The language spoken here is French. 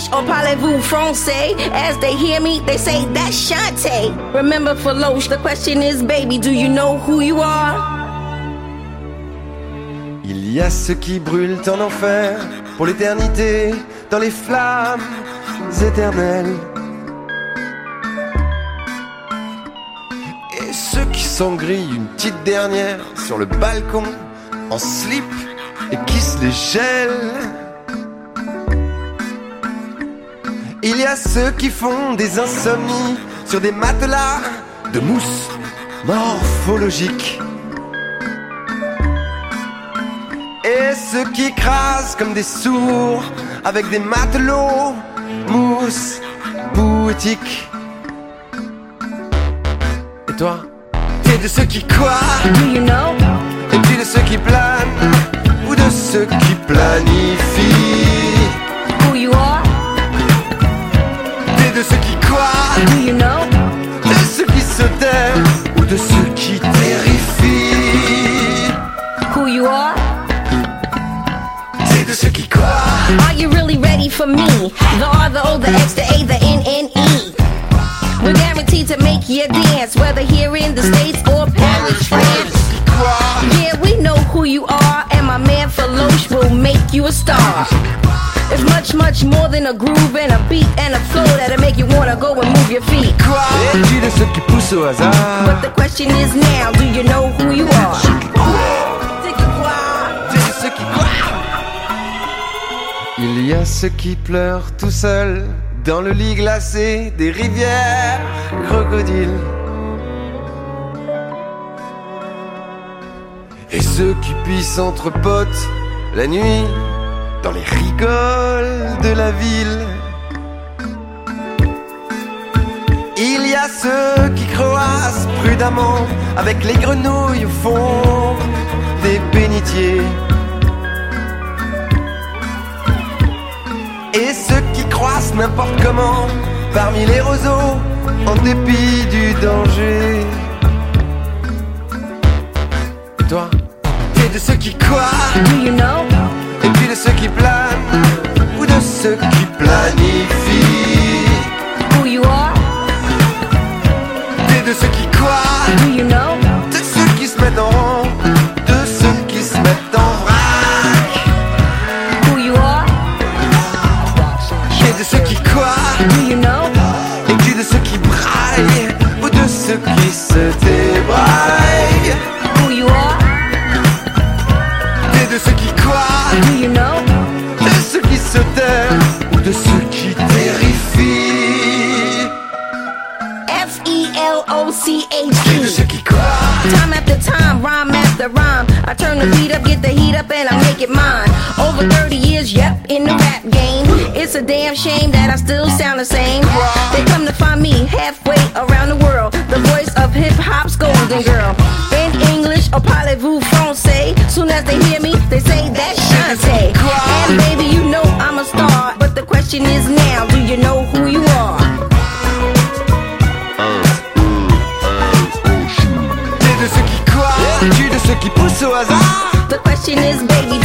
English or parlez-vous français? As they hear me, they say that's Shantae. Remember for Loche, the question is, baby, do you know who you are? Il y a ceux qui brûlent en enfer pour l'éternité, dans les flammes éternelles. Et ceux qui s'engrillent une petite dernière sur le balcon en slip et qui se les gèlent. Il y a ceux qui font des insomnies sur des matelas de mousse morphologique. Et ceux qui écrasent comme des sourds avec des matelots mousse poétique. Et toi, t'es de ceux qui quoi? Do you know? Es-tu de ceux qui planent ou de ceux qui planifient? Who you are? T'es de ceux qui quoi? Do you know? De ceux qui se taisent ou de ceux qui terrifient? Who you are? T'es de ceux qui quoi? Are you really ready for me? The R, the O, the X, the A, the N, N, E. We're guaranteed to make you dance, whether here in the States or Paris, France. Yeah, we know who you are, and my man Feloche will make you a star. It's much, much more than a groove and a beat and a flow that'll make you wanna go and move your feet. Es-tu de ceux qui poussent au hasard? But the question is now, do you know who you are? T'es de ceux qui quoi? Il y a ceux qui pleurent tout seuls dans le lit glacé des rivières crocodiles. Et ceux qui pissent entre potes la nuit dans les rigoles de la ville. Il y a ceux qui croissent prudemment avec les grenouilles au fond des bénitiers. Et ceux qui croissent n'importe comment parmi les roseaux en dépit du danger. Et toi, t'es de ceux qui quoi? Do you know? Et puis de ceux qui planent ou de ceux qui planifient? Who you are? T'es de ceux qui quoi? Do you know? De ceux qui se mettent en rang, de ceux qui se mettent en vrac. Who you are? Et de ceux qui quoi? Do you know? Et puis de ceux qui braillent ou de ceux qui se débraillent. Who you are? T'es de ceux qui quoi? Do you know? De ceux qui se taisent ou de ceux qui terrifient. F-E-L-O-C-H-E. T'es de ceux qui quoi? Time after time, rhyme after rhyme, I turn the beat up, get the heat up, and I make it mine. Over 30 years, yep, in the rap game. It's a damn shame that I still sound the same. They come to find me halfway around the world, the voice of hip-hop's golden girl. In English, or parlez-vous français? Soon as they hear me, they say that's Shantae. And baby, you know I'm a star, but the question is now, do you know who you are? T'es de ceux qui quoi? Es-tu de ceux qui poussent au hasard? The question is, baby,